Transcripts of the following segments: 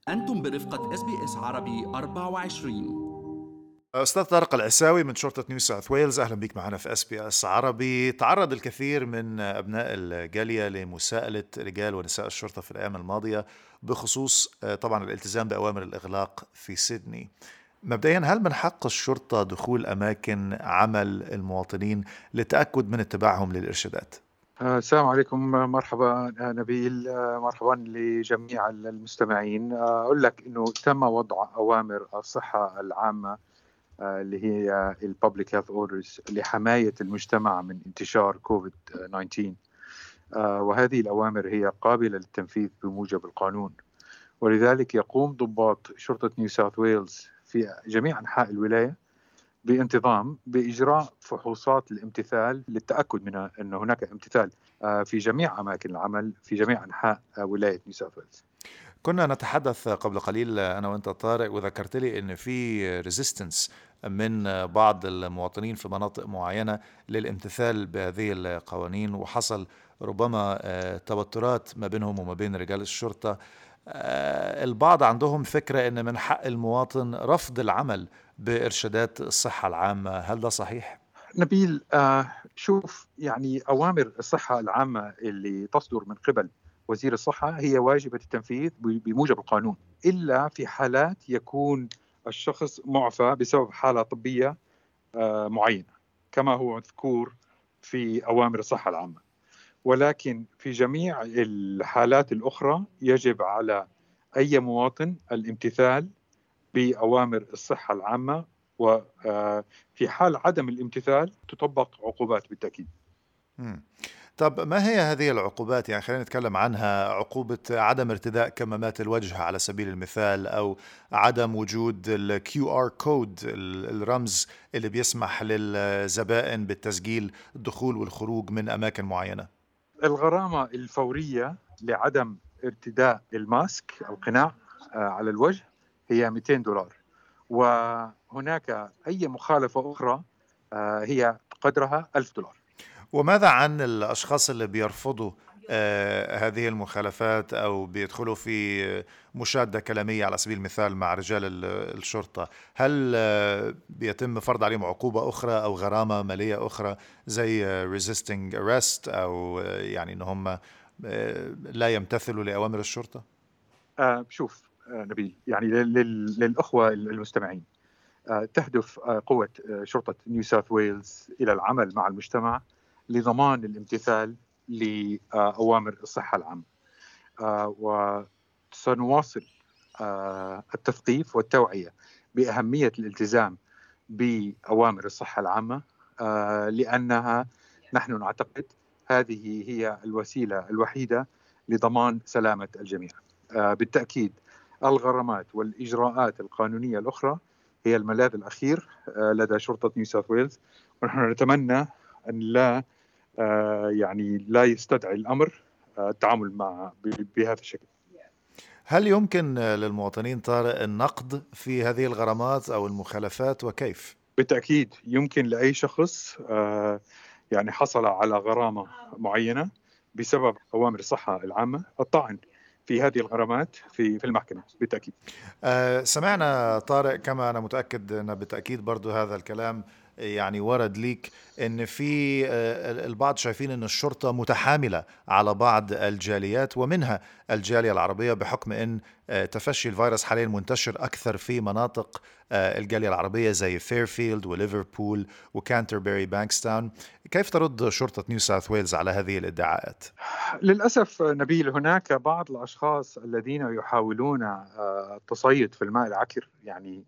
أنتم برفقة SBS عربي 24. أستاذ طارق العساوي من شرطة نيو ساوث ويلز، أهلا بك معنا في SBS عربي. تعرض الكثير من أبناء الجالية لمساءلة رجال ونساء الشرطة في الأيام الماضية بخصوص طبعا الالتزام بأوامر الإغلاق في سيدني. مبدئيا، هل من حق الشرطة دخول أماكن عمل المواطنين للتأكد من اتباعهم للإرشادات؟ السلام عليكم. مرحبا نبيل. مرحبا لجميع المستمعين. أقول لك أنه تم وضع أوامر الصحة العامة اللي هي Public Health Orders لحماية المجتمع من انتشار كوفيد 19. وهذه الأوامر هي قابلة للتنفيذ بموجب القانون، ولذلك يقوم ضباط شرطة نيو ساوث ويلز في جميع أنحاء الولاية بانتظام بإجراء فحوصات الامتثال للتأكد من أن هناك امتثال في جميع أماكن العمل في جميع أنحاء ولاية نيو ساوث ويلز. كنا نتحدث قبل قليل أنا وأنت طارق، وذكرت لي أن في ريزيستنس من بعض المواطنين في مناطق معينة للامتثال بهذه القوانين، وحصل ربما توترات ما بينهم وما بين رجال الشرطة. البعض عندهم فكرة أن من حق المواطن رفض العمل بإرشادات الصحة العامة، هل ده صحيح؟ نبيل، شوف، يعني أوامر الصحة العامة اللي تصدر من قبل وزير الصحة هي واجبة التنفيذ بموجب القانون، إلا في حالات يكون الشخص معفى بسبب حالة طبية معينة كما هو مذكور في أوامر الصحة العامة. ولكن في جميع الحالات الأخرى يجب على أي مواطن الامتثال بأوامر الصحة العامة، وفي حال عدم الامتثال تطبق عقوبات بالتأكيد. طب ما هي هذه العقوبات؟ يعني خلينا نتكلم عنها. عقوبة عدم ارتداء كمامات الوجه على سبيل المثال، أو عدم وجود ال QR code، الرمز اللي بيسمح للزبائن بالتسجيل الدخول والخروج من أماكن معينة. الغرامة الفورية لعدم ارتداء الماسك أو القناع على الوجه هي $200، وهناك أي مخالفة أخرى هي قدرها $1000. وماذا عن الأشخاص اللي بيرفضوا هذه المخالفات أو بيدخلوا في مشادة كلامية على سبيل المثال مع رجال الشرطة؟ هل بيتم فرض عليهم عقوبة أخرى أو غرامة مالية أخرى زي resisting arrest، أو يعني إن هم لا يمتثلوا لأوامر الشرطة؟ شوف نبيل، يعني للأخوة المستمعين، تهدف قوة شرطة نيو ساوث ويلز إلى العمل مع المجتمع لضمان الامتثال لأوامر الصحة العامة، وسنواصل التثقيف والتوعية بأهمية الالتزام بأوامر الصحة العامة، لأنها نحن نعتقد هذه هي الوسيلة الوحيدة لضمان سلامة الجميع. بالتأكيد الغرامات والإجراءات القانونية الأخرى هي الملاذ الأخير لدى شرطة نيو ساوث ويلز، ونحن نتمنى أن لا يستدعي الأمر التعامل بهذا الشكل. هل يمكن للمواطنين طارق النقد في هذه الغرامات أو المخالفات، وكيف؟ بالتأكيد يمكن لأي شخص يعني حصل على غرامة معينة بسبب أوامر الصحة العامة الطعن في هذه الغرامات في المحكمة بالتأكيد. سمعنا طارق، كما أنا متأكد أن بالتأكيد برضو هذا الكلام يعني ورد ليك، أن في البعض شايفين أن الشرطة متحاملة على بعض الجاليات ومنها الجالية العربية، بحكم أن تفشي الفيروس حاليا منتشر أكثر في مناطق الجالية العربية زي فيرفيلد وليفربول وكانتربري بانكستاون. كيف ترد شرطة نيو ساوث ويلز على هذه الادعاءات؟ للأسف نبيل، هناك بعض الأشخاص الذين يحاولون التصيد في الماء العكر. يعني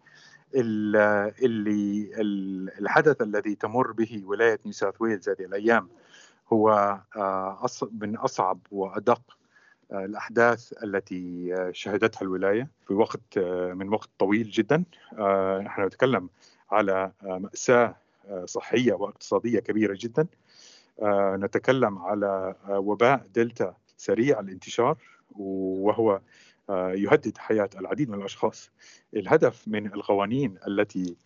الحدث الذي تمر به ولاية نيو ساوث ويلز هذه الأيام هو من أصعب وأدق الأحداث التي شهدتها الولاية في من وقت طويل جدا. نحن نتكلم على مأساة صحية واقتصادية كبيرة جدا. نتكلم على وباء دلتا سريع الانتشار، وهو يهدد حياة العديد من الأشخاص. الهدف من القوانين التي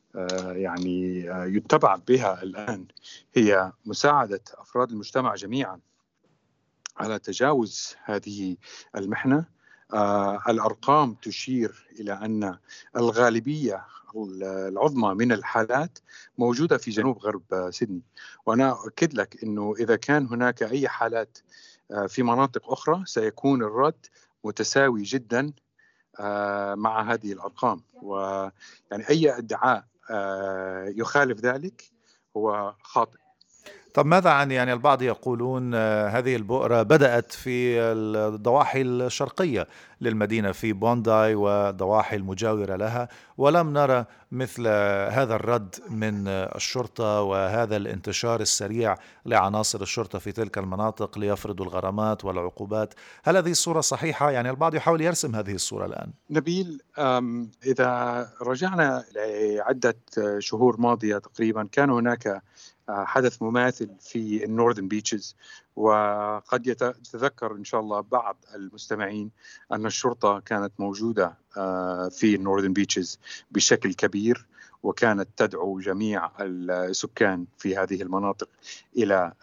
يتبع بها الآن هي مساعدة أفراد المجتمع جميعا على تجاوز هذه المحنة الأرقام تشير إلى أن الغالبية العظمى من الحالات موجودة في جنوب غرب سيدني. وأنا أؤكد لك أنه إذا كان هناك أي حالات في مناطق أخرى سيكون الرد متساوي جدا مع هذه الأرقام. ويعني أي ادعاء يخالف ذلك هو خاطئ. طب ماذا عن يعني البعض يقولون هذه البؤرة بدأت في الضواحي الشرقية للمدينة في بونداي والضواحي المجاورة لها، ولم نرى مثل هذا الرد من الشرطة وهذا الانتشار السريع لعناصر الشرطة في تلك المناطق ليفرضوا الغرامات والعقوبات. هل هذه الصورة صحيحة؟ يعني البعض يحاول يرسم هذه الصورة الآن. نبيل، إذا رجعنا لعدة شهور ماضية تقريبا كان هناك حدث مماثل في النورثern بيتشز، وقد يتذكر إن شاء الله بعض المستمعين أن الشرطة كانت موجودة في النورثern بيتشز بشكل كبير، وكانت تدعو جميع السكان في هذه المناطق إلى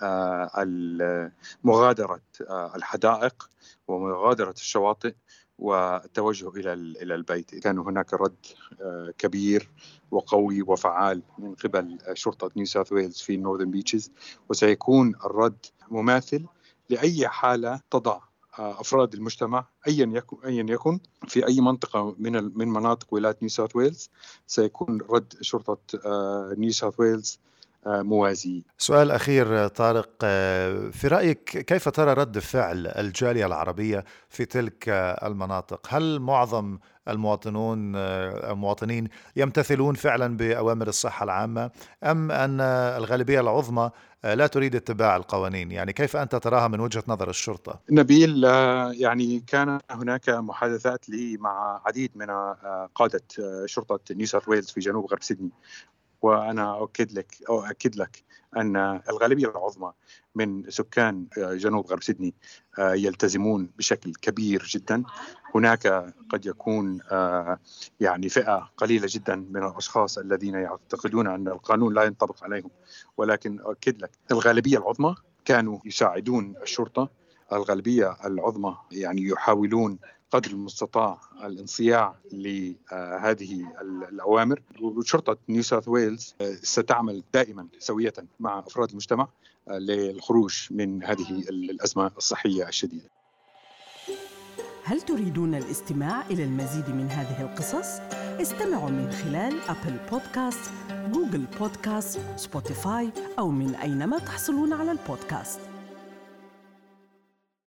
مغادرة الحدائق ومغادرة الشواطئ والتوجه إلى البيت. كان هناك رد كبير وقوي وفعال من قبل شرطة نيو ساوث ويلز في النورثern بيتشز، وسيكون الرد مماثل لأي حالة تضع أفراد المجتمع أيا يكن في أي منطقة من مناطق ولاية نيو ساوث ويلز. سيكون رد شرطة نيو ساوث ويلز موازي. سؤال أخير طارق، في رأيك كيف ترى رد فعل الجالية العربية في تلك المناطق؟ هل معظم المواطنين يمتثلون فعلا بأوامر الصحة العامة، أم أن الغالبية العظمى لا تريد اتباع القوانين؟ يعني كيف أنت تراها من وجهة نظر الشرطة؟ نبيل، يعني كان هناك محادثات لي مع عديد من قادة شرطة نيو ساوث ويلز في جنوب غرب سيدني، وأنا أؤكد لك أن الغالبية العظمى من سكان جنوب غرب سيدني يلتزمون بشكل كبير جدا. هناك قد يكون يعني فئة قليلة جدا من الأشخاص الذين يعتقدون أن القانون لا ينطبق عليهم، ولكن أؤكد لك الغالبية العظمى كانوا يساعدون الشرطة. الغالبية العظمى يعني يحاولون قدر المستطاع الانصياع لهذه الأوامر، وشرطة نيو ساوث ويلز ستعمل دائما سوية مع أفراد المجتمع للخروج من هذه الأزمة الصحية الشديدة. هل تريدون الاستماع إلى المزيد من هذه القصص؟ استمعوا من خلال أبل بودكاست، جوجل بودكاست، سبوتيفاي أو من أينما تحصلون على البودكاست.